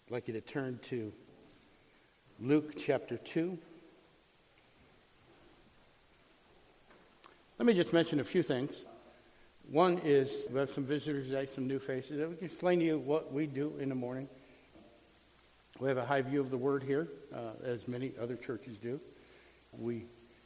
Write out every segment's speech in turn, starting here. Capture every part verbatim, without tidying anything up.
I'd like you to turn to Luke chapter two. Let me just mention a few things. One is, we have some visitors today, some new faces. I can explain to you what we do in the morning. We have a high view of the Word here, uh, as many other churches do. We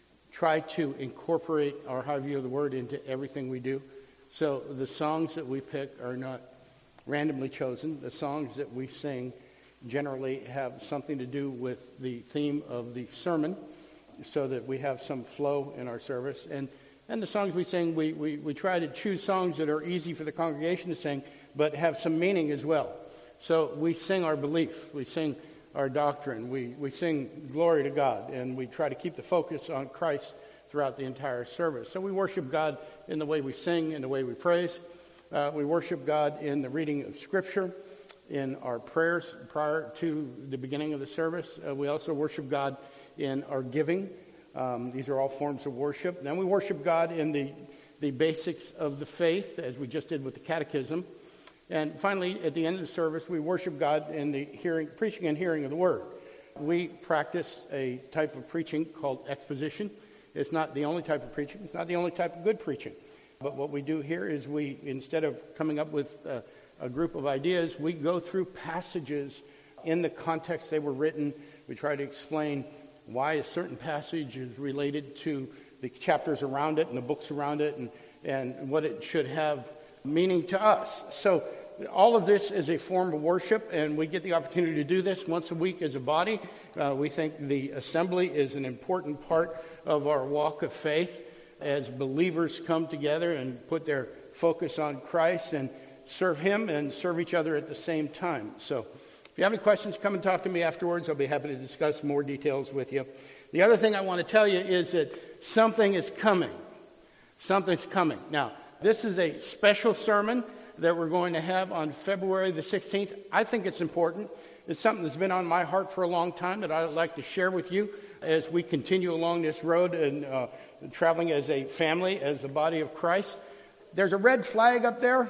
try to incorporate our high view of the Word into everything we do. So the songs that we pick are not randomly chosen. The songs that we sing generally have something to do with the theme of the sermon, so that we have some flow in our service. And and the songs we sing, we, we, we try to choose songs that are easy for the congregation to sing, but have some meaning as well. So we sing our belief, we sing our doctrine, we, we sing glory to God, and we try to keep the focus on Christ throughout the entire service. So we worship God in the way we sing, in the way we praise. Uh, we worship God in the reading of Scripture, in our prayers prior to the beginning of the service. Uh, we also worship God in our giving. Um, these are all forms of worship. Then we worship God in the, the basics of the faith, as we just did with the catechism. And finally, at the end of the service, we worship God in the hearing, preaching and hearing of the Word. We practice a type of preaching called exposition. It's not the only type of preaching. It's not the only type of good preaching. But what we do here is we, instead of coming up with uh, a group of ideas, we go through passages in the context they were written. We try to explain why a certain passage is related to the chapters around it and the books around it, and, and what it should have meaning to us. So all of this is a form of worship, and we get the opportunity to do this once a week as a body. Uh, we think the assembly is an important part of our walk of faith as believers come together and put their focus on Christ and serve Him and serve each other at the same time. So if you have any questions, come and talk to me afterwards. I'll be happy to discuss more details with you. The other thing I want to tell you is that something is coming. Something's coming. Now, this is a special sermon that we're going to have on February the sixteenth. I think it's important. It's something that's been on my heart for a long time that I'd like to share with you as we continue along this road and uh, traveling as a family, as the body of Christ. There's a red flag up there.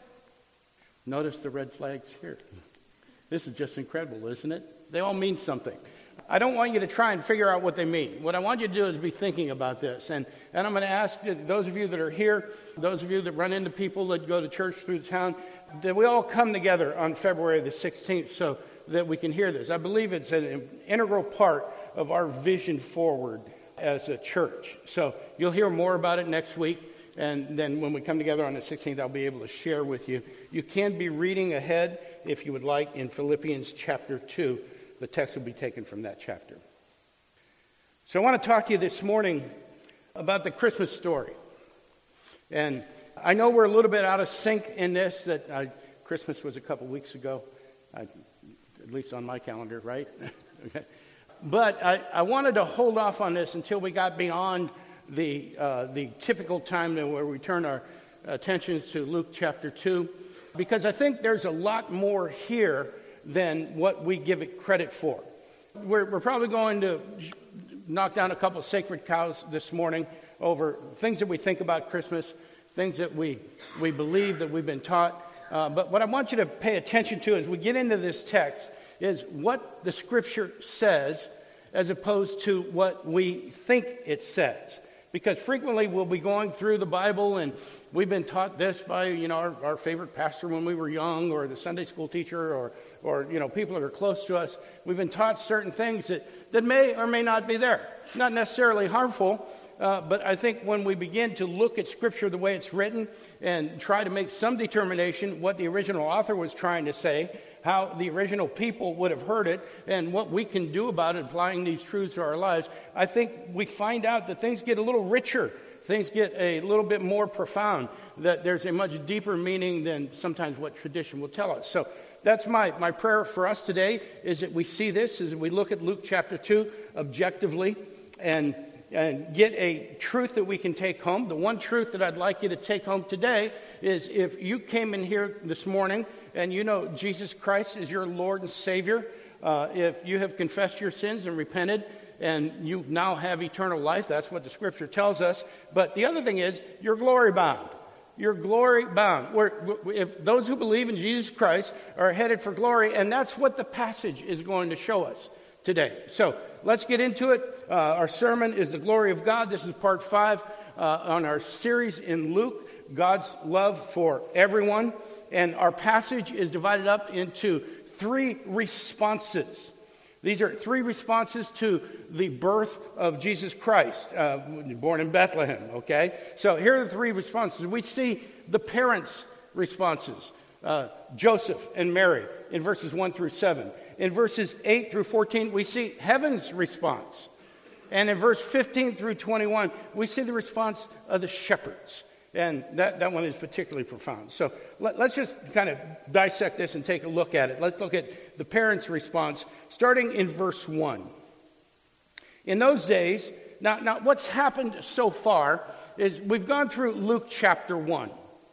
Notice the red flags here. This is just incredible, isn't it? They all mean something. I don't want you to try and figure out what they mean. What I want you to do is be thinking about this. And, and I'm going to ask those of you that are here, those of you that run into people that go to church through the town, that we all come together on February the sixteenth so that we can hear this. I believe it's an integral part of our vision forward as a church. So you'll hear more about it next week. And then when we come together on the sixteenth, I'll be able to share with you. You can be reading ahead, if you would like, in Philippians chapter two. The text will be taken from that chapter. So I want to talk to you this morning about the Christmas story. And I know we're a little bit out of sync in this, that I, Christmas was a couple weeks ago, I, at least on my calendar, right? Okay. But I, I wanted to hold off on this until we got beyond the uh, the typical time where we turn our attentions to Luke chapter two, because I think there's a lot more here than what we give it credit for. We're, we're probably going to knock down a couple of sacred cows this morning over things that we think about Christmas, things that we, we believe that we've been taught. Uh, but what I want you to pay attention to as we get into this text is what the Scripture says as opposed to what we think it says. Because frequently we'll be going through the Bible and we've been taught this by, you know, our, our favorite pastor when we were young, or the Sunday school teacher, or, or, you know, people that are close to us. We've been taught certain things that, that may or may not be there. Not necessarily harmful, uh, but I think when we begin to look at Scripture the way it's written and try to make some determination what the original author was trying to say, how the original people would have heard it, and what we can do about it, applying these truths to our lives, I think we find out that things get a little richer. Things get a little bit more profound, that there's a much deeper meaning than sometimes what tradition will tell us. So that's my, my prayer for us today, is that we see this as we look at Luke chapter two objectively and, and get a truth that we can take home. The one truth that I'd like you to take home today is, if you came in here this morning and you know Jesus Christ is your Lord and Savior, uh, if you have confessed your sins and repented, and you now have eternal life, that's what the Scripture tells us. But the other thing is, you're glory bound. You're glory bound. We're, if those who believe in Jesus Christ are headed for glory, and that's what the passage is going to show us today. So let's get into it. Uh, our sermon is the glory of God. This is part five uh, on our series in Luke, God's love for everyone. And our passage is divided up into three responses. These are three responses to the birth of Jesus Christ, uh, born in Bethlehem, okay? So here are the three responses. We see the parents' responses, uh, Joseph and Mary, in verses one through seven. In verses eight through fourteen, we see heaven's response. And in verse fifteen through twenty-one, we see the response of the shepherds. And that, that one is particularly profound. So let, let's just kind of dissect this and take a look at it. Let's look at the parents' response, starting in verse one. In those days, now, now what's happened so far is we've gone through Luke chapter one.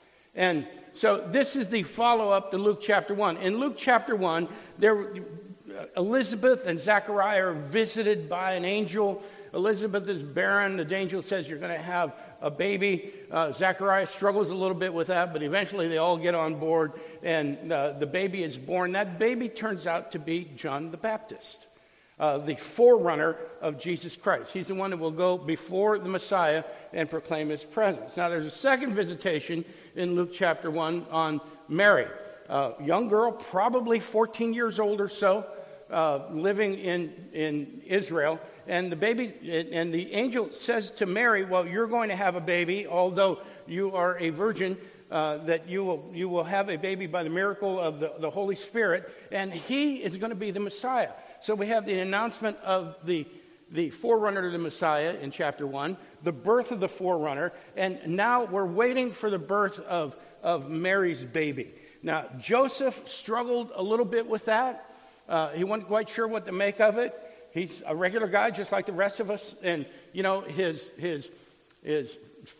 And so this is the follow-up to Luke chapter one. In Luke chapter one, there, Elizabeth and Zechariah are visited by an angel. Elizabeth is barren. The angel says you're going to have a baby. Uh, Zechariah struggles a little bit with that, but eventually they all get on board, and uh, the baby is born. That baby turns out to be John the Baptist, uh, the forerunner of Jesus Christ. He's the one that will go before the Messiah and proclaim his presence. Now, there's a second visitation in Luke chapter one on Mary, a young girl, probably fourteen years old or so, uh, living in, in Israel. And the baby, and the angel says to Mary, well, you're going to have a baby, although you are a virgin, uh, that you will you will have a baby by the miracle of the, the Holy Spirit, and he is going to be the Messiah. So we have the announcement of the, the forerunner to the Messiah in chapter one, the birth of the forerunner, and now we're waiting for the birth of, of Mary's baby. Now, Joseph struggled a little bit with that. Uh, he wasn't quite sure what to make of it. He's a regular guy, just like the rest of us. And, you know, his his his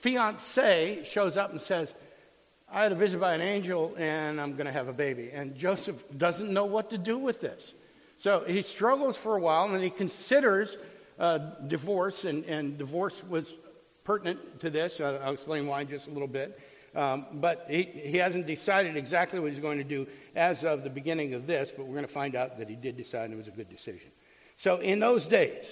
fiancée shows up and says, I had a visit by an angel, and I'm going to have a baby. And Joseph doesn't know what to do with this. So he struggles for a while, and then he considers uh, divorce, and, and divorce was pertinent to this. I'll, I'll explain why in just a little bit. Um, but he, he hasn't decided exactly what he's going to do as of the beginning of this, but we're going to find out that he did decide, and it was a good decision. So in those days,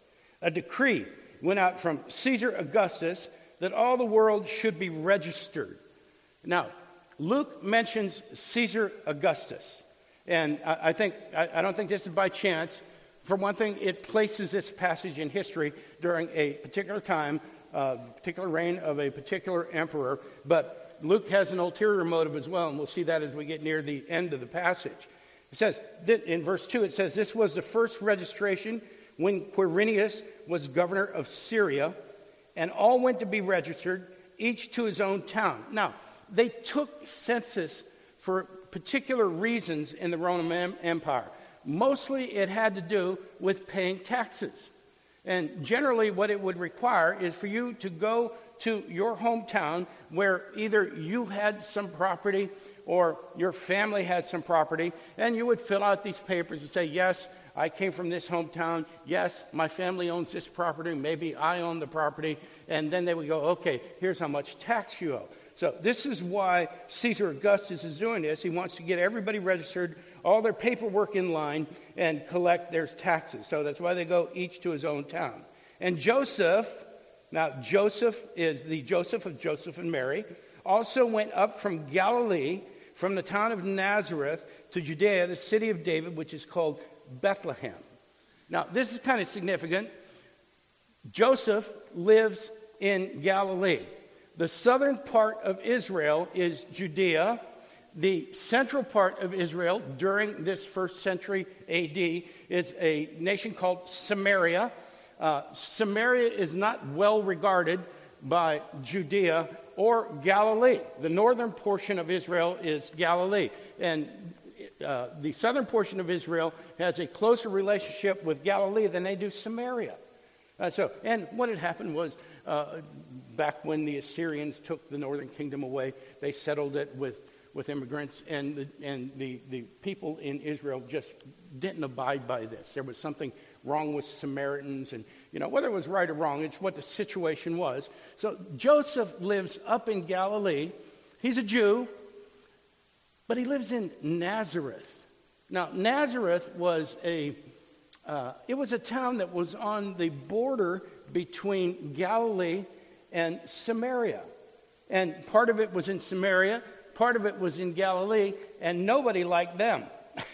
a decree went out from Caesar Augustus that all the world should be registered. Now, Luke mentions Caesar Augustus. And I, I think I, I don't think this is by chance. For one thing, it places this passage in history during a particular time, uh, particular reign of a particular emperor. But Luke has an ulterior motive as well, and we'll see that as we get near the end of the passage. It says, in verse two, it says, this was the first registration when Quirinius was governor of Syria, and all went to be registered, each to his own town. Now, they took census for particular reasons in the Roman Empire. Mostly it had to do with paying taxes. And generally what it would require is for you to go to your hometown where either you had some property or your family had some property, and you would fill out these papers and say, yes, I came from this hometown. Yes, my family owns this property. Maybe I own the property. And then they would go, okay, here's how much tax you owe. So this is why Caesar Augustus is doing this. He wants to get everybody registered, all their paperwork in line, and collect their taxes. So that's why they go each to his own town. And Joseph, now Joseph is the Joseph of Joseph and Mary, also went up from Galilee, from the town of Nazareth to Judea, the city of David, which is called Bethlehem. Now, this is kind of significant. Joseph lives in Galilee. The southern part of Israel is Judea. The central part of Israel during this first century A D is a nation called Samaria. Uh, Samaria is not well regarded by Judea or Galilee. The northern portion of Israel is Galilee. And uh, the southern portion of Israel has a closer relationship with Galilee than they do Samaria. Uh, so, and what had happened was, uh, back when the Assyrians took the northern kingdom away, they settled it with, with immigrants, and the, and the, the people in Israel just didn't abide by this. There was something wrong with Samaritans, and, you know, whether it was right or wrong, it's what the situation was. So Joseph lives up in Galilee. He's a Jew, but he lives in Nazareth. Now, Nazareth was a, uh, it was a town that was on the border between Galilee and Samaria. And part of it was in Samaria, part of it was in Galilee, and nobody liked them.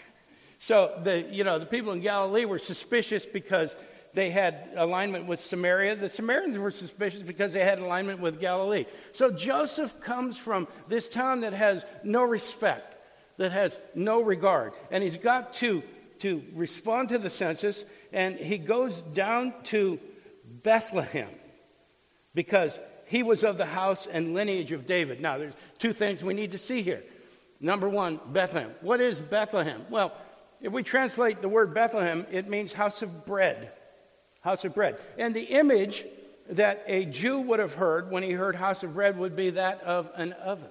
So the you know the people in Galilee were suspicious because they had alignment with Samaria. The Samaritans were suspicious because they had alignment with Galilee. So Joseph comes from this town that has no respect, that has no regard, and he's got to to respond to the census, and he goes down to Bethlehem because he was of the house and lineage of David. Now, there's two things we need to see here. Number one, Bethlehem. What is Bethlehem? Well, if we translate the word Bethlehem, it means house of bread. House of bread. And the image that a Jew would have heard when he heard house of bread would be that of an oven.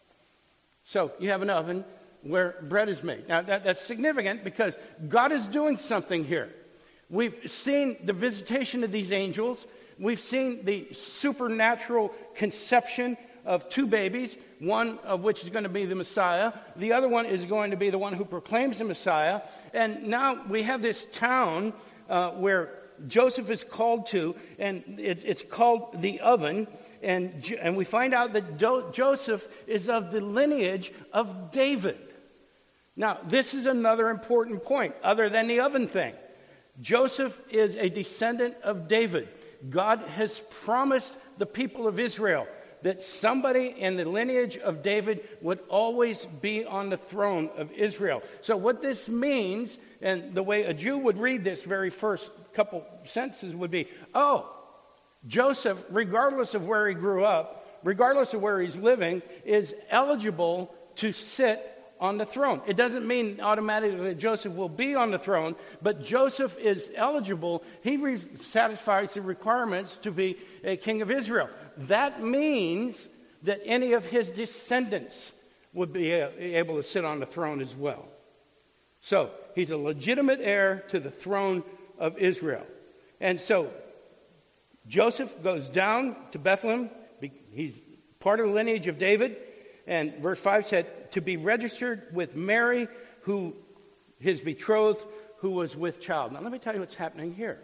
So you have an oven where bread is made. Now, that, that's significant because God is doing something here. We've seen the visitation of these angels. We've seen the supernatural conception of two babies, one of which is going to be the Messiah. The other one is going to be the one who proclaims the Messiah. And now we have this town uh, where Joseph is called to, and it, it's called the oven. And, and we find out that Do- Joseph is of the lineage of David. Now, this is another important point, other than the oven thing. Joseph is a descendant of David. God has promised the people of Israel that somebody in the lineage of David would always be on the throne of Israel. So what this means, and the way a Jew would read this very first couple sentences would be, oh, Joseph, regardless of where he grew up, regardless of where he's living, is eligible to sit on the throne. It doesn't mean automatically that Joseph will be on the throne, but Joseph is eligible. He re- satisfies the requirements to be a king of Israel. That means that any of his descendants would be a- able to sit on the throne as well. So he's a legitimate heir to the throne of Israel. And so Joseph goes down to Bethlehem. He's part of the lineage of David. And verse five said, to be registered with Mary, who his betrothed, who was with child. Now let me tell you what's happening here.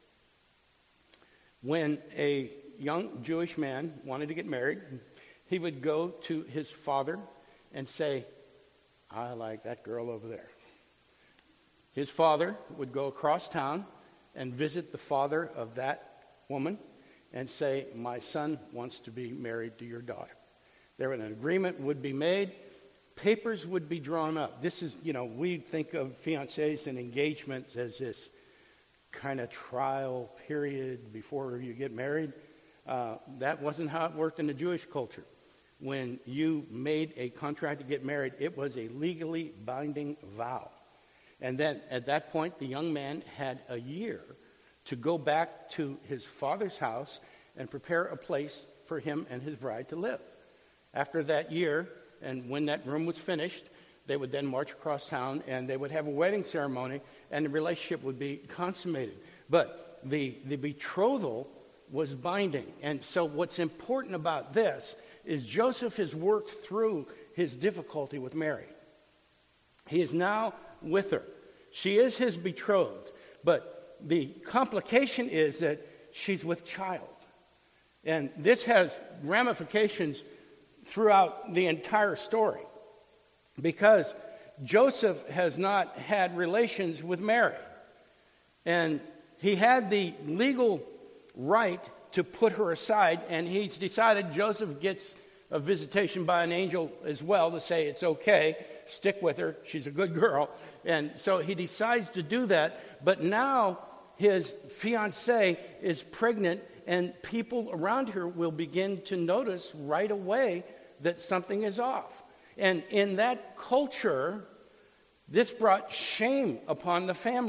When a young Jewish man wanted to get married, he would go to his father and say, I like that girl over there. His father would go across town and visit the father of that woman and say, my son wants to be married to your daughter. There an agreement would be made. Papers would be drawn up. This is, you know, we think of fiancés and engagements as this kind of trial period before you get married. Uh, that wasn't how it worked in the Jewish culture. When you made a contract to get married, it was a legally binding vow. And then at that point, the young man had a year to go back to his father's house and prepare a place for him and his bride to live. After that year, and when that room was finished, they would then march across town and they would have a wedding ceremony and the relationship would be consummated. But the, the betrothal was binding. And so what's important about this is Joseph has worked through his difficulty with Mary. He is now with her. She is his betrothed. But the complication is that she's with child. And this has ramifications throughout the entire story, because Joseph has not had relations with Mary. And he had the legal right to put her aside, and he's decided Joseph gets a visitation by an angel as well to say it's okay, stick with her, she's a good girl. And so he decides to do that, but now his fiancée is pregnant, and people around her will begin to notice right away that something is off. And in that culture, this brought shame upon the family.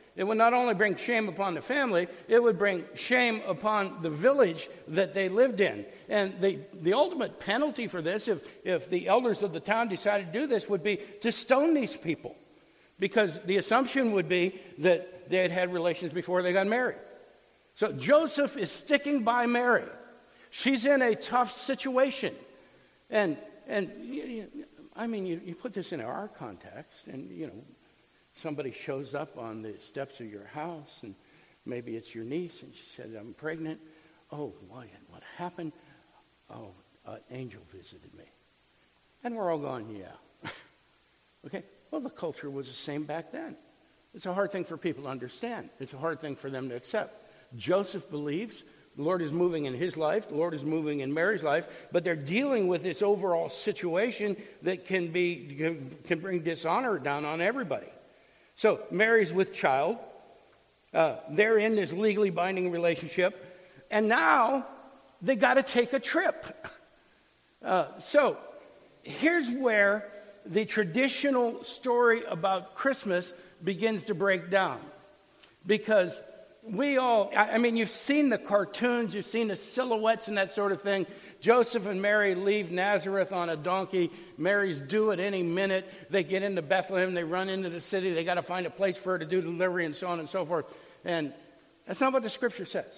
It would not only bring shame upon the family, it would bring shame upon the village that they lived in. And the, the ultimate penalty for this, if, if the elders of the town decided to do this, would be to stone these people. Because the assumption would be that they had had relations before they got married. So Joseph is sticking by Mary. She's in a tough situation. And, and I mean, you, you put this in our context, and, you know, somebody shows up on the steps of your house, and maybe it's your niece, and she said, I'm pregnant. Oh, what, what happened? Oh, an angel visited me. And we're all going, yeah. Okay, well, the culture was the same back then. It's a hard thing for people to understand. It's a hard thing for them to accept. Joseph believes the Lord is moving in his life. The Lord is moving in Mary's life. But they're dealing with this overall situation that can be can, can bring dishonor down on everybody. So Mary's with child. Uh, they're in this legally binding relationship. And now they got to take a trip. Uh, so here's where the traditional story about Christmas begins to break down. Because we all, I mean, you've seen the cartoons, you've seen the silhouettes and that sort of thing. Joseph and Mary leave Nazareth on a donkey. Mary's due at any minute. They get into Bethlehem. They run into the city. They got to find a place for her to do delivery and so on and so forth. And that's not what the scripture says.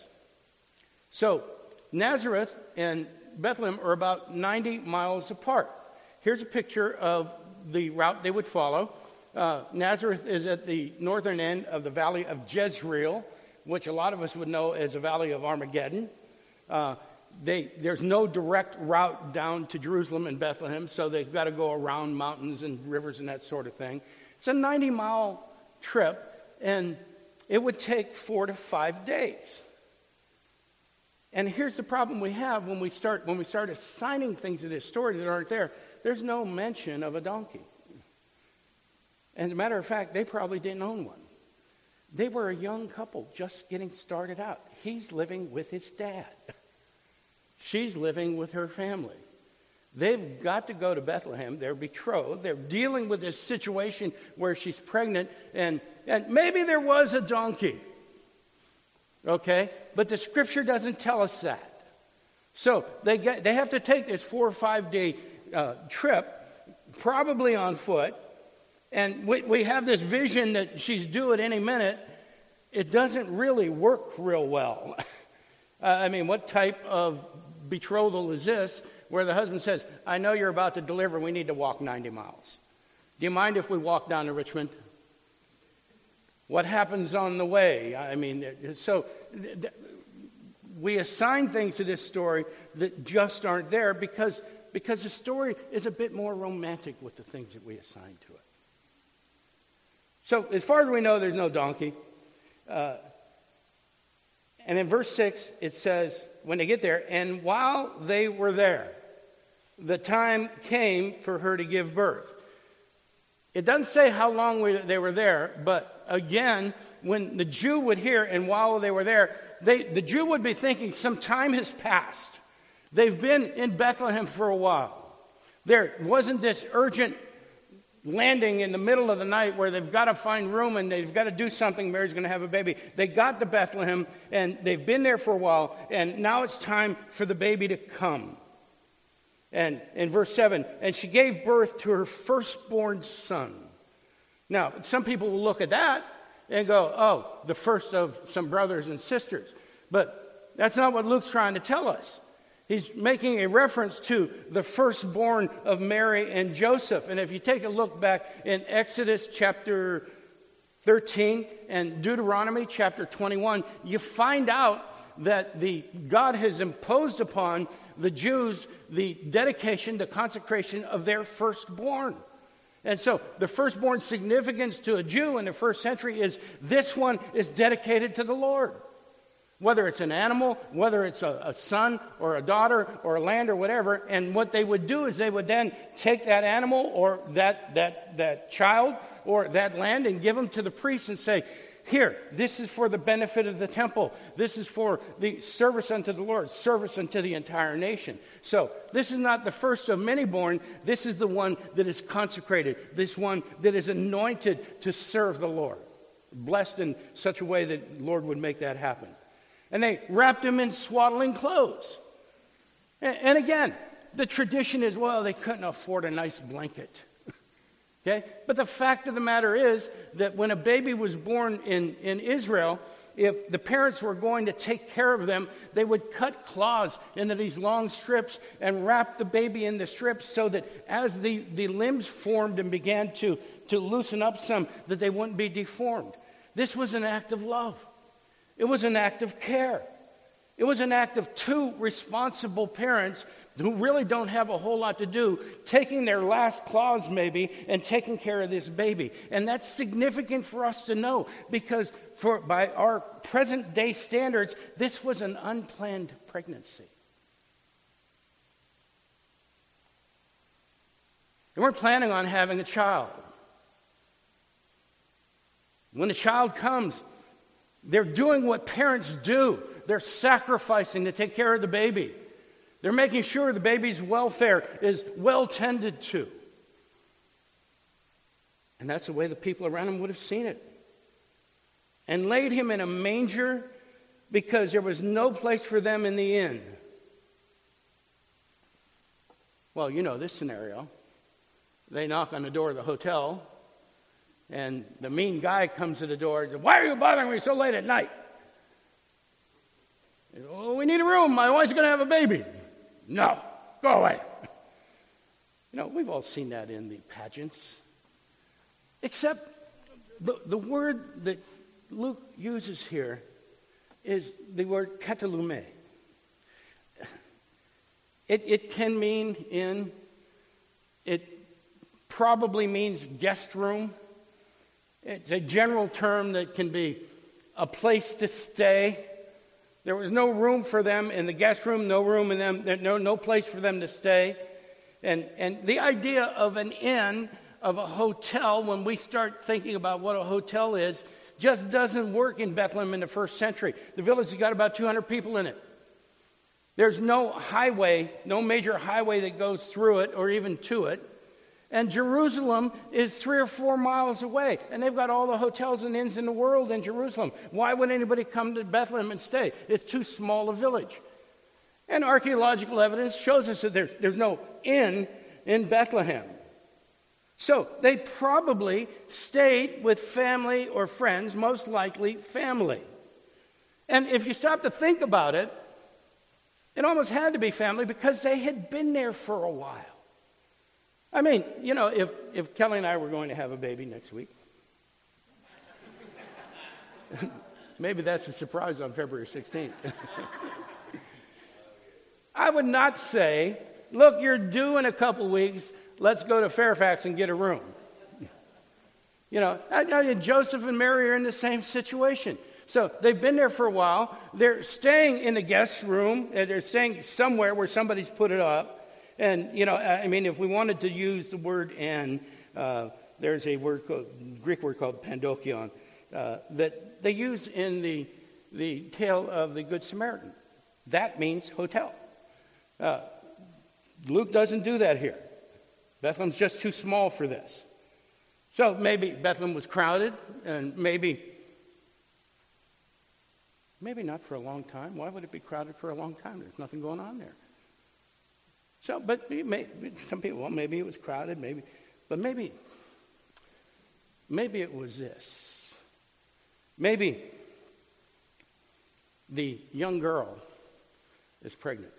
So Nazareth and Bethlehem are about ninety miles apart. Here's a picture of the route they would follow. Uh, Nazareth is at the northern end of the valley of Jezreel, which a lot of us would know as the valley of Armageddon. Uh, They, there's no direct route down to Jerusalem and Bethlehem, so they've got to go around mountains and rivers and that sort of thing. It's a ninety-mile trip, and it would take four to five days. And here's the problem we have when we start when we start assigning things to this story that aren't there. There's no mention of a donkey. And as a matter of fact, they probably didn't own one. They were a young couple just getting started out. He's living with his dad. She's living with her family. They've got to go to Bethlehem. They're betrothed. They're dealing with this situation where she's pregnant. And, and maybe there was a donkey. Okay? But the scripture doesn't tell us that. So they get, they have to take this four or five day uh, trip, probably on foot. And we, we have this vision that she's due at any minute. It doesn't really work real well. uh, I mean, what type of betrothal is this where the husband says, I know you're about to deliver, we need to walk ninety miles. Do you mind if we walk down to Richmond? What happens on the way? I mean, so th- th- we assign things to this story that just aren't there because, because the story is a bit more romantic with the things that we assign to it. So as far as we know, there's no donkey. Uh, and in verse six, it says, when they get there, and while they were there, the time came for her to give birth. It doesn't say how long we, they were there, but again, when the Jew would hear, and while they were there, they, the Jew would be thinking some time has passed. They've been in Bethlehem for a while. There wasn't this urgent landing in the middle of the night where they've got to find room and they've got to do something. Mary's going to have a baby. They got to Bethlehem and they've been there for a while, and now it's time for the baby to come. And in verse seven, and she gave birth to her firstborn son. Now, some people will look at that and go, oh, the first of some brothers and sisters. But that's not what Luke's trying to tell us. He's making a reference to the firstborn of Mary and Joseph. And if you take a look back in Exodus chapter thirteen and Deuteronomy chapter twenty-one, you find out that the God has imposed upon the Jews the dedication, the consecration of their firstborn. And so the firstborn significance to a Jew in the first century is this one is dedicated to the Lord. Whether it's an animal, whether it's a, a son or a daughter or a land or whatever. And what they would do is they would then take that animal or that that that child or that land and give them to the priest and say, here, this is for the benefit of the temple. This is for the service unto the Lord, service unto the entire nation. So this is not the first of many born. This is the one that is consecrated, this one that is anointed to serve the Lord. blessed in such a way that the Lord would make that happen. And they wrapped him in swaddling clothes. And, and again, the tradition is, well, they couldn't afford a nice blanket. Okay? But the fact of the matter is that when a baby was born in, in Israel, if the parents were going to take care of them, they would cut cloths into these long strips and wrap the baby in the strips so that as the, the limbs formed and began to, to loosen up some, that they wouldn't be deformed. This was an act of love. It was an act of care. It was an act of two responsible parents who really don't have a whole lot to do, taking their last claws maybe and taking care of this baby. And that's significant for us to know because for by our present day standards, this was an unplanned pregnancy. They weren't planning on having a child. When the child comes, they're doing what parents do. They're sacrificing to take care of the baby. They're making sure the baby's welfare is well tended to. And that's the way the people around him would have seen it. And laid him in a manger because there was no place for them in the inn. Well, you know this scenario. They knock on the door of the hotel, and the mean guy comes to the door and says, "Why are you bothering me so late at night?" Says, "Oh, we need a room. My wife's going to have a baby." "No, go away." You know, we've all seen that in the pageants. Except the, the word that Luke uses here is the word katalume. It, it can mean inn. It probably means guest room. It's a general term that can be a place to stay. There was no room for them in the guest room, no room in them, no, no place for them to stay. And, and the idea of an inn, of a hotel, when we start thinking about what a hotel is, just doesn't work in Bethlehem in the first century. The village has got about two hundred people in it. There's no highway, no major highway that goes through it or even to it. And Jerusalem is three or four miles away. And they've got all the hotels and inns in the world in Jerusalem. Why would anybody come to Bethlehem and stay? It's too small a village. And archaeological evidence shows us that there's, there's no inn in Bethlehem. So they probably stayed with family or friends, most likely family. And if you stop to think about it, it almost had to be family because they had been there for a while. I mean, you know, if, if Kelly and I were going to have a baby next week, maybe that's a surprise on February sixteenth. I would not say, "Look, you're due in a couple weeks, let's go to Fairfax and get a room." You know, I, I, Joseph and Mary are in the same situation. So they've been there for a while. They're staying in the guest room. And they're staying somewhere where somebody's put it up. And, you know, I mean, if we wanted to use the word "and," uh, there's a word called, Greek word called pandokion uh, that they use in the, the tale of the Good Samaritan. That means hotel. Uh, Luke doesn't do that here. Bethlehem's just too small for this. So maybe Bethlehem was crowded, and maybe, maybe not for a long time. Why would it be crowded for a long time? There's nothing going on there. So, but may, some people, well, maybe it was crowded, maybe, but maybe, maybe it was this. Maybe the young girl is pregnant.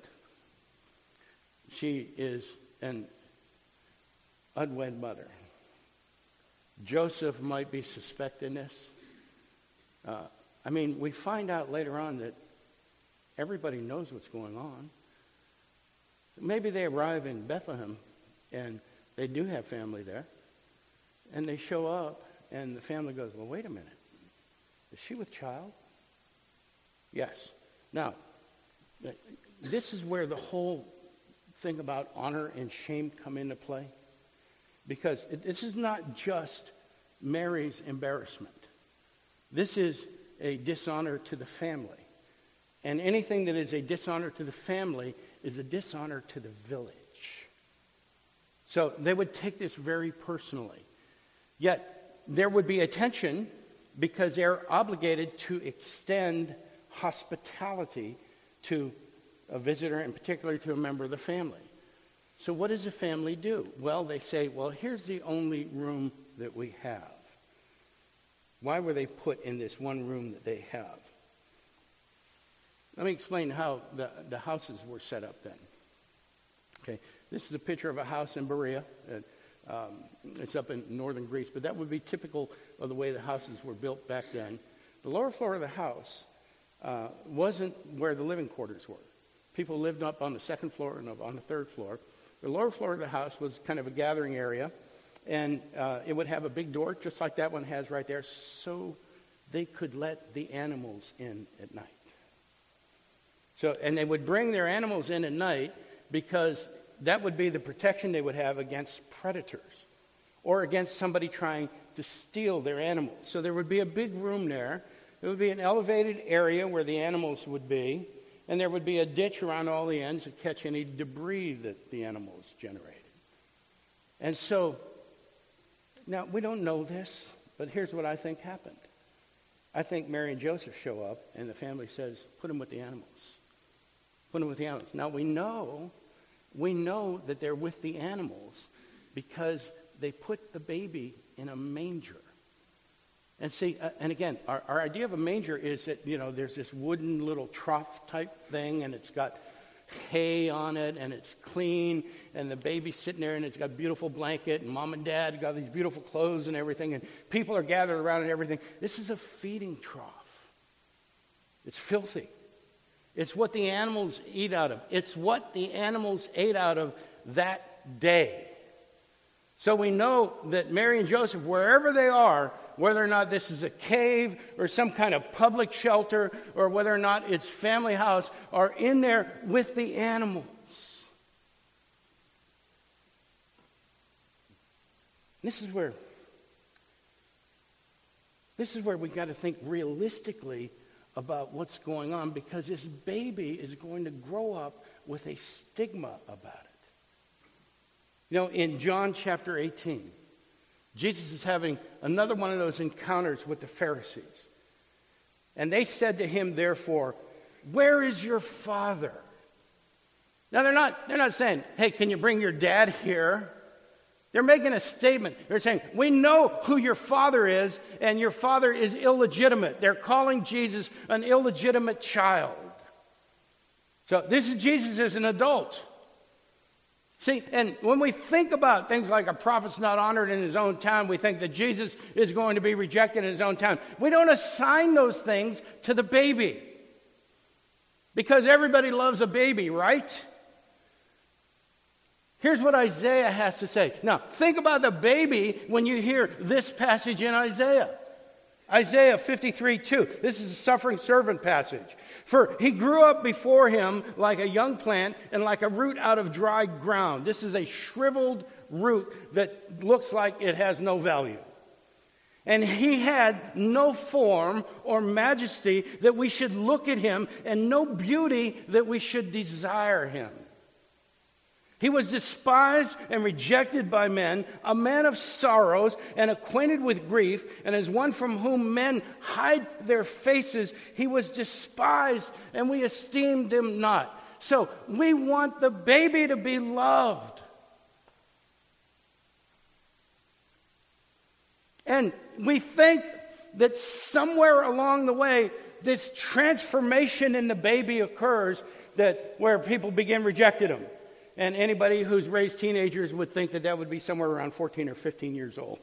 She is an unwed mother. Joseph might be suspecting this. Uh, I mean, we find out later on that everybody knows what's going on. Maybe they arrive in Bethlehem, and they do have family there, and they show up, and the family goes, "Well, wait a minute. Is she with child?" Yes. Now, this is where the whole thing about honor and shame come into play, because it, this is not just Mary's embarrassment. This is a dishonor to the family. And anything that is a dishonor to the family is a dishonor to the village. So they would take this very personally. Yet there would be a tension because they're obligated to extend hospitality to a visitor, in particular to a member of the family. So what does a family do? Well, they say, well, here's the only room that we have. Why were they put in this one room that they have? Let me explain how the, the houses were set up then. Okay, this is a picture of a house in Berea. Uh, um, it's up in northern Greece, but that would be typical of the way the houses were built back then. The lower floor of the house uh, wasn't where the living quarters were. People lived up on the second floor and up on the third floor. The lower floor of the house was kind of a gathering area, and uh, it would have a big door, just like that one has right there, so they could let the animals in at night. So, and they would bring their animals in at night because that would be the protection they would have against predators or against somebody trying to steal their animals. So there would be a big room there. There would be an elevated area where the animals would be, and there would be a ditch around all the ends to catch any debris that the animals generated. And so, now we don't know this, but here's what I think happened. I think Mary and Joseph show up, and the family says, put them with the animals. Put them with the animals. Now we know, we know that they're with the animals because they put the baby in a manger. And see, uh, and again, our, our idea of a manger is that, you know, there's this wooden little trough type thing, and it's got hay on it, and it's clean, and the baby's sitting there, and it's got a beautiful blanket, and mom and dad got these beautiful clothes and everything, and people are gathered around and everything. This is a feeding trough. It's filthy. It's what the animals eat out of. It's what the animals ate out of that day. So we know that Mary and Joseph, wherever they are, whether or not this is a cave or some kind of public shelter or whether or not it's family house, are in there with the animals. This is where this is where we got to think realistically about what's going on, because this baby is going to grow up with a stigma about it. You know, in John chapter eighteen, Jesus is having another one of those encounters with the Pharisees. And they said to him, therefore, where is your father? Now, they're not, they're not saying, hey, can you bring your dad here? They're making a statement. They're saying, we know who your father is, and your father is illegitimate. They're calling Jesus an illegitimate child. So this is Jesus as an adult. See, and when we think about things like a prophet's not honored in his own town, we think that Jesus is going to be rejected in his own town. We don't assign those things to the baby. Because everybody loves a baby, right? Here's what Isaiah has to say. Now, think about the baby when you hear this passage in Isaiah. Isaiah fifty-three two. This is a suffering servant passage. For he grew up before him like a young plant and like a root out of dry ground. This is a shriveled root that looks like it has no value. And he had no form or majesty that we should look at him, and no beauty that we should desire him. He was despised and rejected by men, a man of sorrows and acquainted with grief, and as one from whom men hide their faces, he was despised, and we esteemed him not. So we want the baby to be loved. And we think that somewhere along the way, this transformation in the baby occurs, that where people begin rejecting him. And anybody who's raised teenagers would think that that would be somewhere around fourteen or fifteen years old.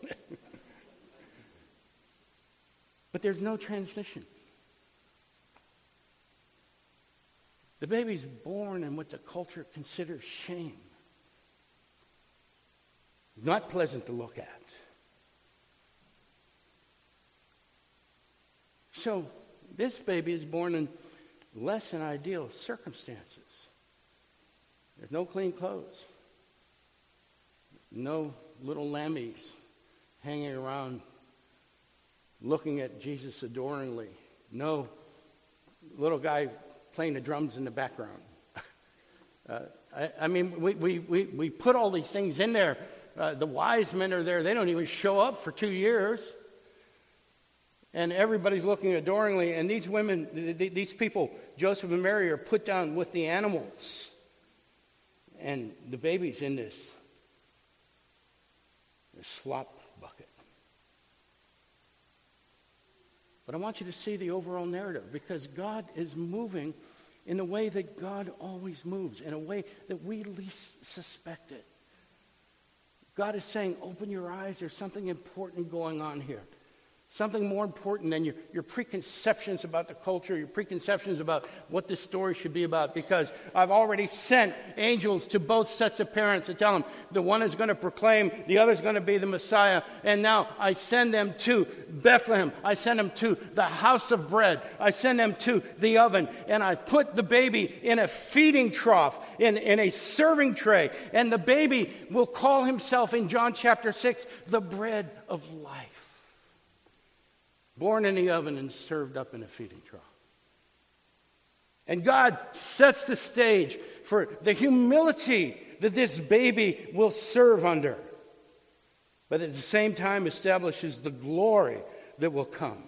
But there's no transition. The baby's born in what the culture considers shame. Not pleasant to look at. So this baby is born in less than ideal circumstances. There's no clean clothes. No little lammies hanging around looking at Jesus adoringly. No little guy playing the drums in the background. uh, I, I mean, we, we, we, we put all these things in there. Uh, the wise men are there. They don't even show up for two years. And everybody's looking adoringly, and these women, these people, Joseph and Mary, are put down with the animals. And the baby's in this, this slop bucket. But I want you to see the overall narrative, because God is moving in the way that God always moves, in a way that we least suspect it. God is saying, open your eyes, there's something important going on here. Something more important than your, your preconceptions about the culture, your preconceptions about what this story should be about. Because I've already sent angels to both sets of parents to tell them the one is going to proclaim, the other is going to be the Messiah. And now I send them to Bethlehem. I send them to the house of bread. I send them to the oven. And I put the baby in a feeding trough, in, in a serving tray. And the baby will call himself in John chapter six, the bread of life. Born in the oven and served up in a feeding trough. And God sets the stage for the humility that this baby will serve under, but at the same time establishes the glory that will come.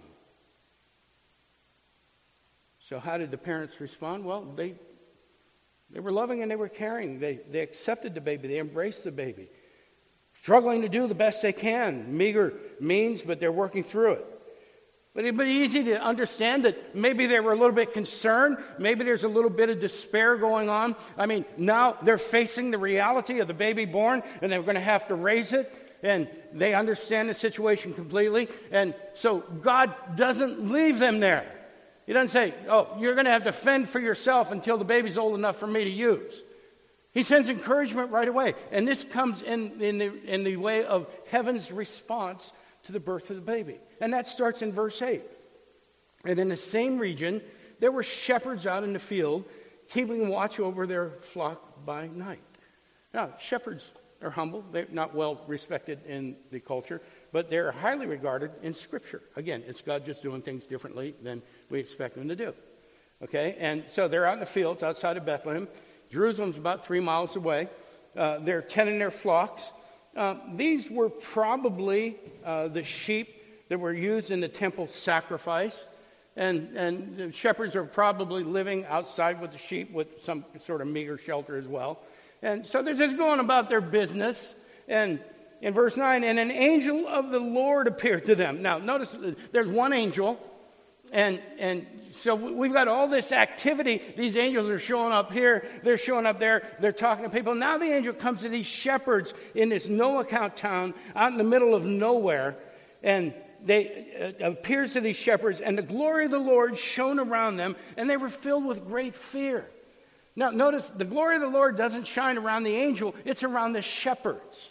So how did the parents respond? Well, they they were loving and they were caring. They, they accepted the baby. They embraced the baby. Struggling to do the best they can. Meager means, but they're working through it. But it'd be easy to understand that maybe they were a little bit concerned. Maybe there's a little bit of despair going on. I mean, now they're facing the reality of the baby born, and they're going to have to raise it. And they understand the situation completely. And so God doesn't leave them there. He doesn't say, oh, you're going to have to fend for yourself until the baby's old enough for me to use. He sends encouragement right away. And this comes in, in, the, in the way of heaven's response to the birth of the baby. And that starts in verse eight. And in the same region, there were shepherds out in the field, keeping watch over their flock by night. Now, shepherds are humble. They're not well respected in the culture, but they're highly regarded in Scripture. Again, it's God just doing things differently than we expect him to do. Okay? And so they're out in the fields outside of Bethlehem. Jerusalem's about three miles away. Uh, they're tending their flocks. Uh, these were probably uh, the sheep that were used in the temple sacrifice. And, and the shepherds are probably living outside with the sheep with some sort of meager shelter as well. And so they're just going about their business. And in verse nine, and an angel of the Lord appeared to them. Now, notice there's one angel. And, and so we've got all this activity. These angels are showing up here. They're showing up there. They're talking to people. Now the angel comes to these shepherds in this no-account town out in the middle of nowhere. And they uh, appears to these shepherds. And the glory of the Lord shone around them. And they were filled with great fear. Now notice, the glory of the Lord doesn't shine around the angel. It's around the shepherds.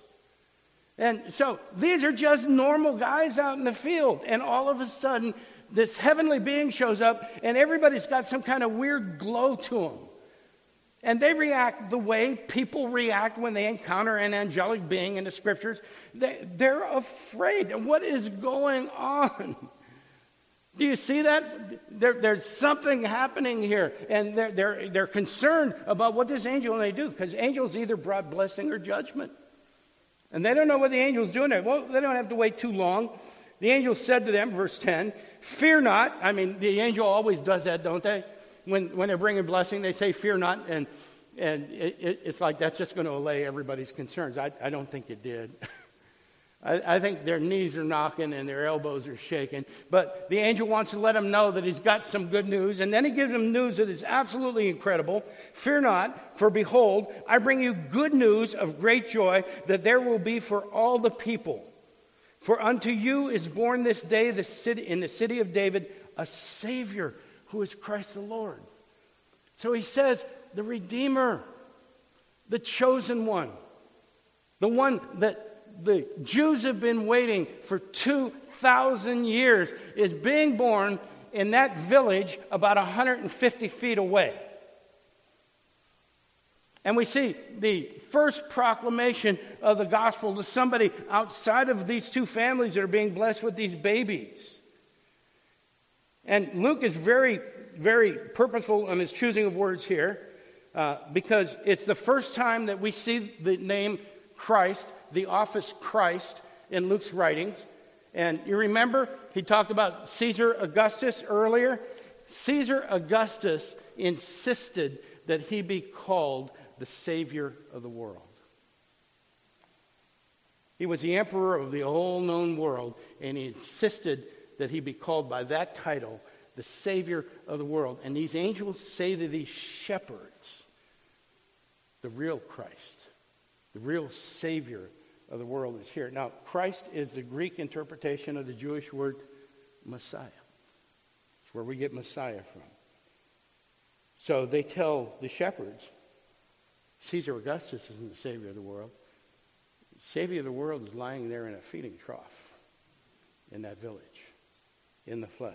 And so these are just normal guys out in the field. And all of a sudden, this heavenly being shows up, and everybody's got some kind of weird glow to them. And they react the way people react when they encounter an angelic being in the Scriptures. They, they're afraid. And what is going on? Do you see that? There, there's something happening here. And they're, they're, they're concerned about what this angel may do, because angels either brought blessing or judgment. And they don't know what the angel's doing there. Well, they don't have to wait too long. The angel said to them, verse ten, fear not. I mean, the angel always does that, don't they? When when they're bringing blessing, they say, fear not. And and it, it, it's like that's just going to allay everybody's concerns. I, I don't think it did. I, I think their knees are knocking and their elbows are shaking. But the angel wants to let them know that he's got some good news. And then he gives them news that is absolutely incredible. Fear not, for behold, I bring you good news of great joy that there will be for all the people. For unto you is born this day the city, in the city of David a Savior who is Christ the Lord. So he says, the Redeemer, the chosen one, the one that the Jews have been waiting for two thousand years is being born in that village about one hundred fifty feet away. And we see the first proclamation of the gospel to somebody outside of these two families that are being blessed with these babies. And Luke is very, very purposeful in his choosing of words here uh, because it's the first time that we see the name Christ, the office Christ, in Luke's writings. And you remember, he talked about Caesar Augustus earlier. Caesar Augustus insisted that he be called the Savior of the world. He was the emperor of the whole known world, and he insisted that he be called by that title, the Savior of the world. And these angels say to these shepherds, the real Christ, the real Savior of the world is here. Now, Christ is the Greek interpretation of the Jewish word Messiah. It's where we get Messiah from. So they tell the shepherds, Caesar Augustus isn't the Savior of the world. The Savior of the world is lying there in a feeding trough in that village, in the flesh.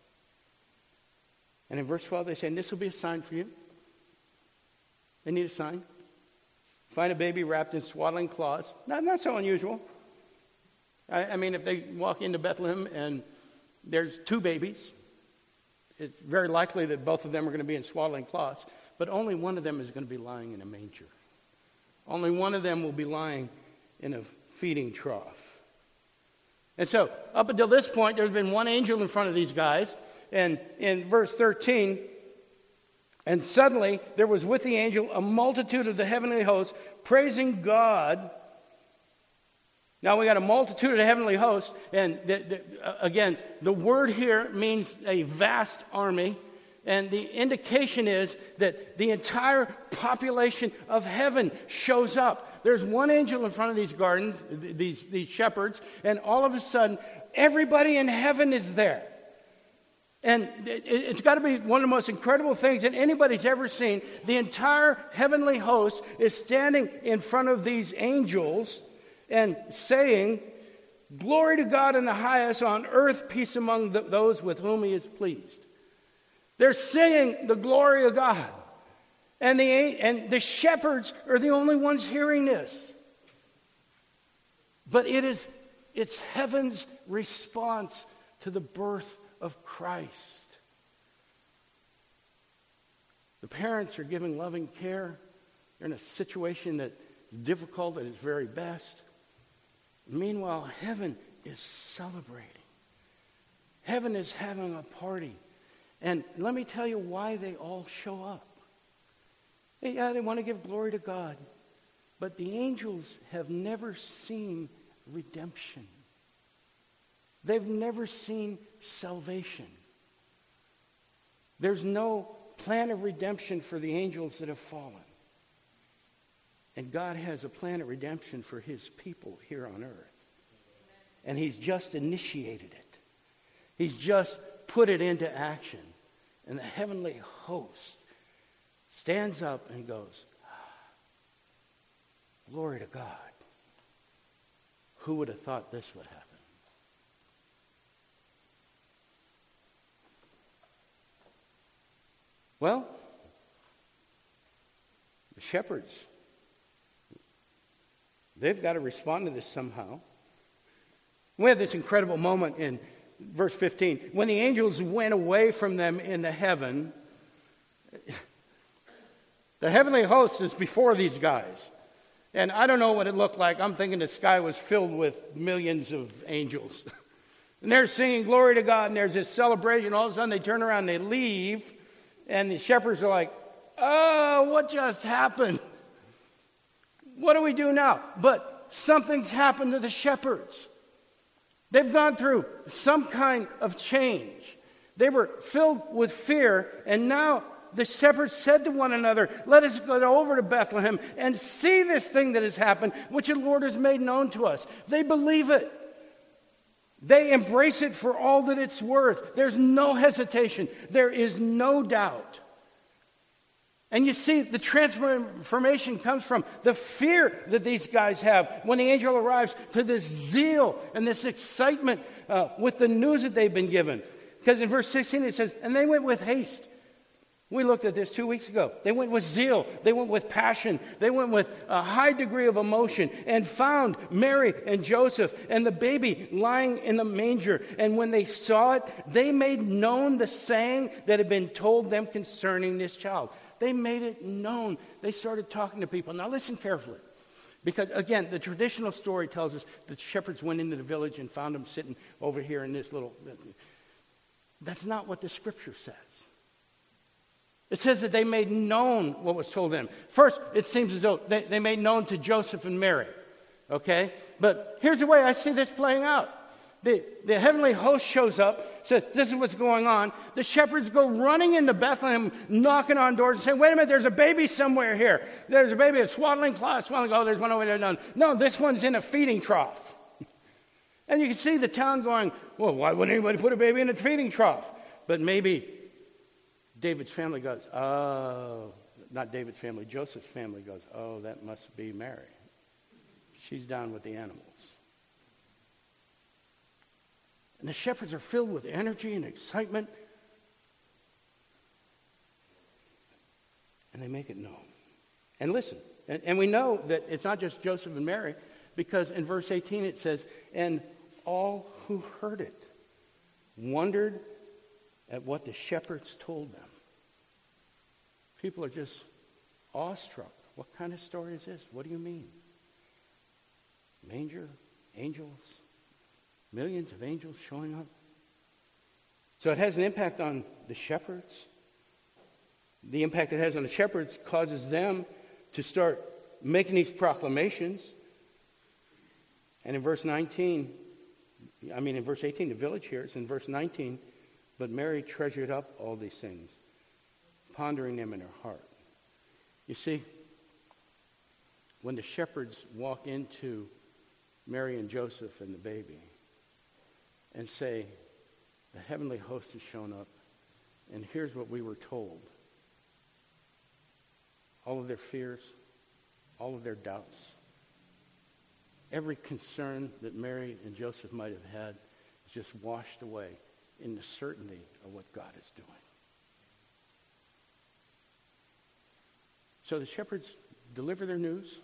And in verse twelve they say, and this will be a sign for you. They need a sign. Find a baby wrapped in swaddling cloths. Not, not so unusual. I, I mean, if they walk into Bethlehem and there's two babies, it's very likely that both of them are going to be in swaddling cloths, but only one of them is going to be lying in a manger. Only one of them will be lying in a feeding trough. And so, up until this point, there's been one angel in front of these guys. And in verse thirteen, and suddenly there was with the angel a multitude of the heavenly hosts praising God. Now we got a multitude of the heavenly hosts, and the, the, uh, again, the word here means a vast army, and the indication is that the entire population of heaven shows up. There's one angel in front of these gardens, these, these shepherds, and all of a sudden, everybody in heaven is there. And it's got to be one of the most incredible things that anybody's ever seen. The entire heavenly host is standing in front of these angels and saying, glory to God in the highest, on earth peace among the, those with whom he is pleased. They're singing the glory of God. And the, and the shepherds are the only ones hearing this. But it is it's heaven's response to the birth of Christ. The parents are giving loving care. They're in a situation that is difficult at its very best. Meanwhile, heaven is celebrating. Heaven is having a party. And let me tell you why they all show up. Yeah, they want to give glory to God. But the angels have never seen redemption. They've never seen salvation. There's no plan of redemption for the angels that have fallen. And God has a plan of redemption for his people here on earth. And he's just initiated it. He's just put it into action. And the heavenly host stands up and goes, glory to God. Who would have thought this would happen? Well, the shepherds, they've got to respond to this somehow. We have this incredible moment in verse fifteen. When the angels went away from them in the heaven, the heavenly host is before these guys. And I don't know what it looked like. I'm thinking the sky was filled with millions of angels. And they're singing glory to God, and there's this celebration. All of a sudden they turn around and they leave. And the shepherds are like, oh, what just happened? What do we do now? But something's happened to the shepherds. They've gone through some kind of change. They were filled with fear, and now the shepherds said to one another, let us go over to Bethlehem and see this thing that has happened, which the Lord has made known to us. They believe it. They embrace it for all that it's worth. There's no hesitation. There is no doubt. And you see, the transformation comes from the fear that these guys have when the angel arrives to this zeal and this excitement uh, with the news that they've been given. Because in verse sixteen it says, and they went with haste. We looked at this two weeks ago. They went with zeal. They went with passion. They went with a high degree of emotion and found Mary and Joseph and the baby lying in the manger. And when they saw it, they made known the saying that had been told them concerning this child. They made it known. They started talking to people. Now listen carefully. Because, again, the traditional story tells us the shepherds went into the village and found him sitting over here in this little... That's not what the scripture says. It says that they made known what was told them. First, it seems as though they, they made known to Joseph and Mary. Okay? But here's the way I see this playing out. The, the heavenly host shows up, says, this is what's going on. The shepherds go running into Bethlehem, knocking on doors and saying, wait a minute, there's a baby somewhere here. There's a baby, a swaddling cloth, swaddling, oh, there's one over there. No, no, this one's in a feeding trough. And you can see the town going, well, why wouldn't anybody put a baby in a feeding trough? But maybe David's family goes, oh, not David's family, Joseph's family goes, oh, that must be Mary. She's down with the animals. And the shepherds are filled with energy and excitement. And they make it known. And listen, and, and we know that it's not just Joseph and Mary, because in verse eighteen it says, and all who heard it wondered at what the shepherds told them. People are just awestruck. What kind of story is this? What do you mean? Manger, angels, millions of angels showing up. So it has an impact on the shepherds. The impact it has on the shepherds causes them to start making these proclamations. And in verse nineteen, I mean in verse eighteen, the village hears. In verse nineteen, but Mary treasured up all these things, pondering them in her heart. You see, when the shepherds walk into Mary and Joseph and the baby and say, the heavenly host has shown up, and here's what we were told. All of their fears, all of their doubts, every concern that Mary and Joseph might have had is just washed away in the certainty of what God is doing. So the shepherds deliver their news.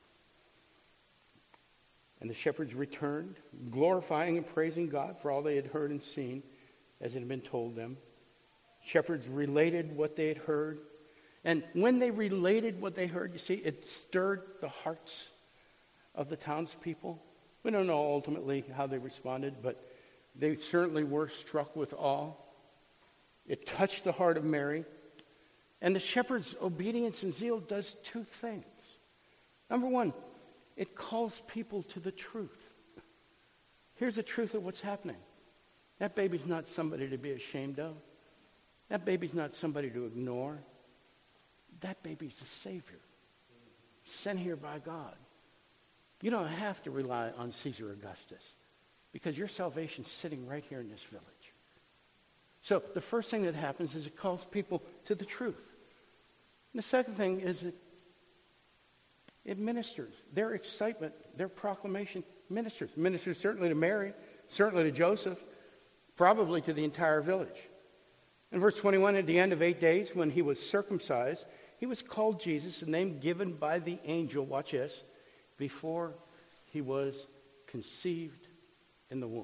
And the shepherds returned, glorifying and praising God for all they had heard and seen, as it had been told them. Shepherds related what they had heard. And when they related what they heard, you see, it stirred the hearts of the townspeople. We don't know ultimately how they responded, but they certainly were struck with awe. It touched the heart of Mary. And the shepherd's obedience and zeal does two things. Number one, it calls people to the truth. Here's the truth of what's happening. That baby's not somebody to be ashamed of. That baby's not somebody to ignore. That baby's a Savior, sent here by God. You don't have to rely on Caesar Augustus, because your salvation's sitting right here in this village. So the first thing that happens is it calls people to the truth. And the second thing is it, it ministers. Their excitement, their proclamation ministers. Ministers certainly to Mary, certainly to Joseph, probably to the entire village. In verse twenty-one, at the end of eight days, when he was circumcised, he was called Jesus, a name given by the angel, watch this, before he was conceived in the womb.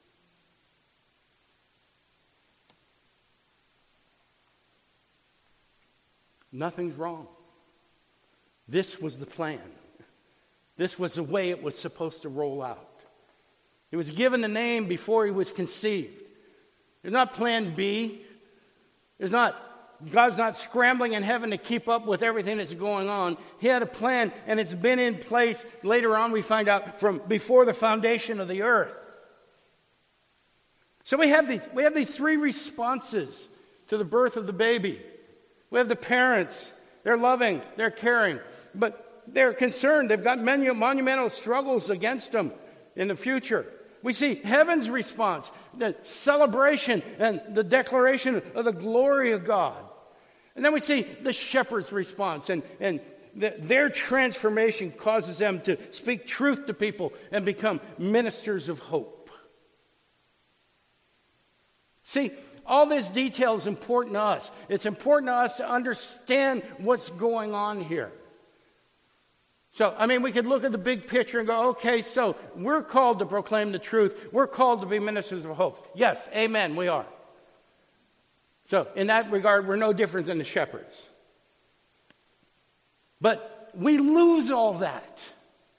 Nothing's wrong. This was the plan. This was the way it was supposed to roll out. He was given the name before he was conceived. There's not plan B. There's not, God's not scrambling in heaven to keep up with everything that's going on. He had a plan, and it's been in place. Later on, we find out from before the foundation of the earth. So we have these, we have these three responses to the birth of the baby. We have the parents. They're loving. They're caring. But they're concerned. They've got many monumental struggles against them in the future. We see heaven's response, the celebration and the declaration of the glory of God. And then we see the shepherd's response, and, and the, their transformation causes them to speak truth to people and become ministers of hope. See, all this detail is important to us. It's important to us to understand what's going on here. So, I mean, we could look at the big picture and go, okay, so we're called to proclaim the truth. We're called to be ministers of hope. Yes, amen, we are. So, in that regard, we're no different than the shepherds. But we lose all that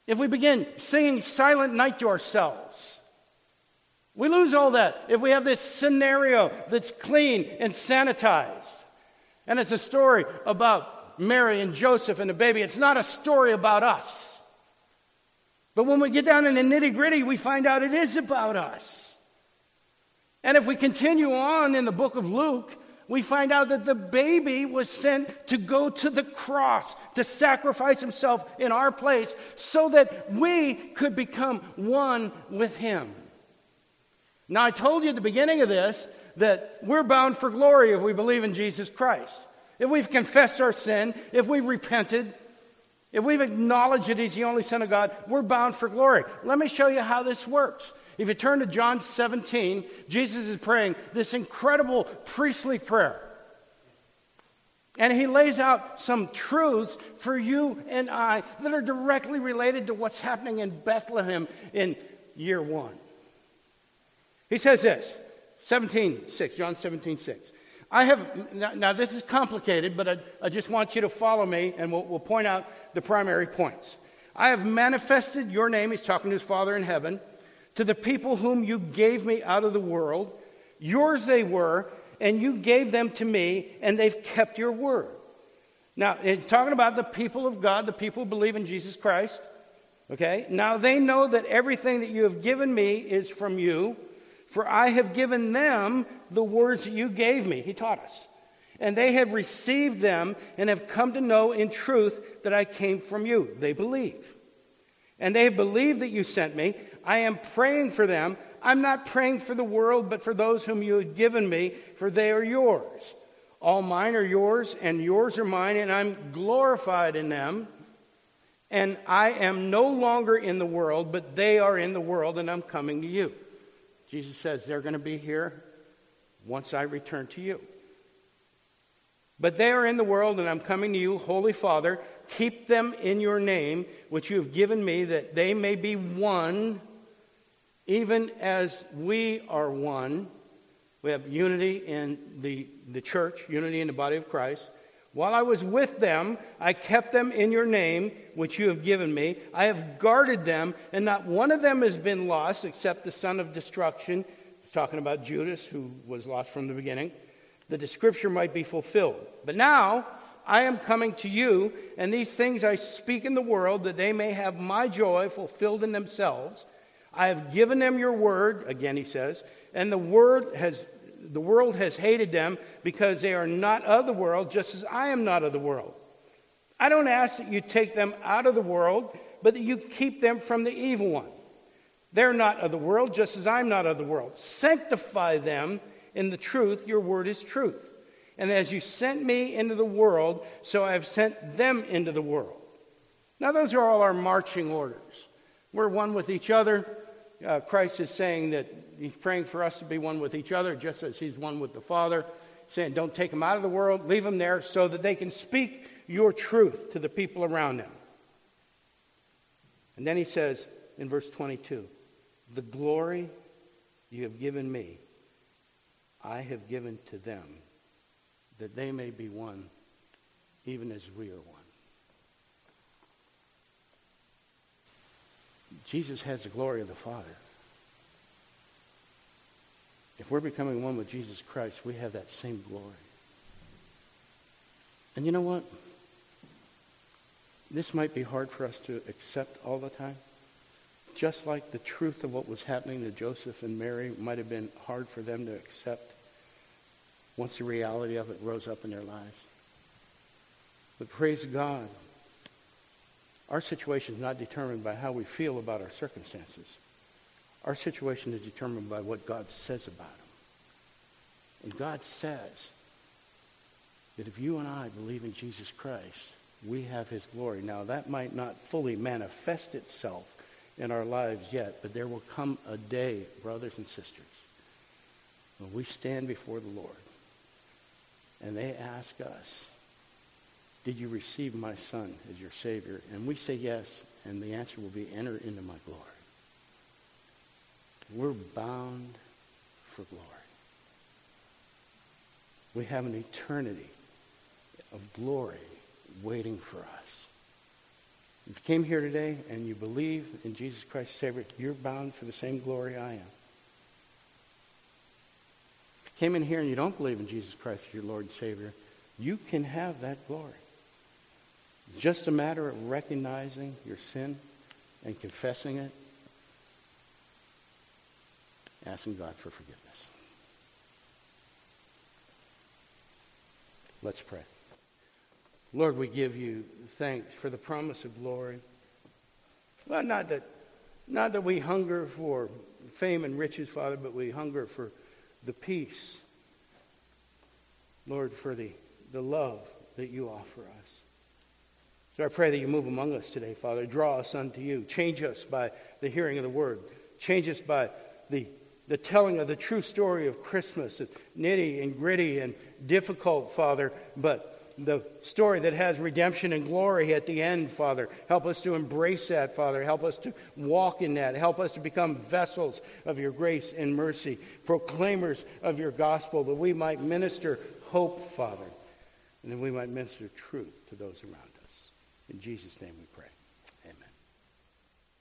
if we begin singing Silent Night to ourselves, we lose all that. If we have this scenario that's clean and sanitized, and it's a story about Mary and Joseph and the baby, it's not a story about us. But when we get down in the nitty-gritty, we find out it is about us. And if we continue on in the book of Luke, we find out that the baby was sent to go to the cross, to sacrifice himself in our place, so that we could become one with him. Now, I told you at the beginning of this that we're bound for glory if we believe in Jesus Christ. If we've confessed our sin, if we've repented, if we've acknowledged that he's the only Son of God, we're bound for glory. Let me show you how this works. If you turn to John seventeen, Jesus is praying this incredible priestly prayer. And he lays out some truths for you and I that are directly related to what's happening in Bethlehem in year one. He says this, seventeen six, John seventeen six. I have, now, now this is complicated, but I, I just want you to follow me and we'll, we'll point out the primary points. I have manifested your name, he's talking to his Father in heaven, to the people whom you gave me out of the world. Yours they were, and you gave them to me, and they've kept your word. Now, it's talking about the people of God, the people who believe in Jesus Christ. Okay? Now they know that everything that you have given me is from you, for I have given them the words that you gave me. He taught us. And they have received them and have come to know in truth that I came from you. They believe. And they have believed that you sent me. I am praying for them. I'm not praying for the world, but for those whom you have given me, for they are yours. All mine are yours, and yours are mine, and I'm glorified in them. And I am no longer in the world, but they are in the world, and I'm coming to you. Jesus says they're going to be here once I return to you. But they are in the world, and I'm coming to you, Holy Father. Keep them in your name, which you have given me, that they may be one, even as we are one. We have unity in the, the church, unity in the body of Christ. While I was with them, I kept them in your name, which you have given me. I have guarded them, and not one of them has been lost, except the son of destruction. He's talking about Judas, who was lost from the beginning. That the scripture might be fulfilled. But now I am coming to you, and these things I speak in the world, that they may have my joy fulfilled in themselves. I have given them your word, again he says, and the word has the world has hated them because they are not of the world, just as I am not of the world. I don't ask that you take them out of the world, but that you keep them from the evil one. They're not of the world, just as I'm not of the world. Sanctify them in the truth. Your word is truth. And as you sent me into the world, so I have sent them into the world. Now those are all our marching orders. We're one with each other. Uh, Christ is saying that he's praying for us to be one with each other, just as he's one with the Father. Saying, don't take them out of the world, leave them there so that they can speak your truth to the people around them. And then he says in verse twenty-two, the glory you have given me, I have given to them, that they may be one, even as we are one. Jesus has the glory of the Father. If we're becoming one with Jesus Christ, we have that same glory. And you know what? This might be hard for us to accept all the time. Just like the truth of what was happening to Joseph and Mary might have been hard for them to accept once the reality of it rose up in their lives. But praise God, our situation is not determined by how we feel about our circumstances. Our situation is determined by what God says about them. And God says that if you and I believe in Jesus Christ, we have his glory. Now, that might not fully manifest itself in our lives yet, but there will come a day, brothers and sisters, when we stand before the Lord and they ask us, did you receive my son as your Savior? And we say yes, and the answer will be, enter into my glory. We're bound for glory. We have an eternity of glory waiting for us. If you came here today and you believe in Jesus Christ as Savior, you're bound for the same glory I am. If you came in here and you don't believe in Jesus Christ as your Lord and Savior, you can have that glory. It's just a matter of recognizing your sin and confessing it, asking God for forgiveness. Let's pray. Lord, we give you thanks for the promise of glory. Well, not that, not that we hunger for fame and riches, Father, but we hunger for the peace. Lord, for the, the love that you offer us. So I pray that you move among us today, Father. Draw us unto you. Change us by the hearing of the word. Change us by the, the telling of the true story of Christmas. It's nitty and gritty and difficult, Father, but the story that has redemption and glory at the end, Father. Help us to embrace that, Father. Help us to walk in that. Help us to become vessels of your grace and mercy, proclaimers of your gospel, that we might minister hope, Father, and that we might minister truth to those around us. In Jesus' name we pray.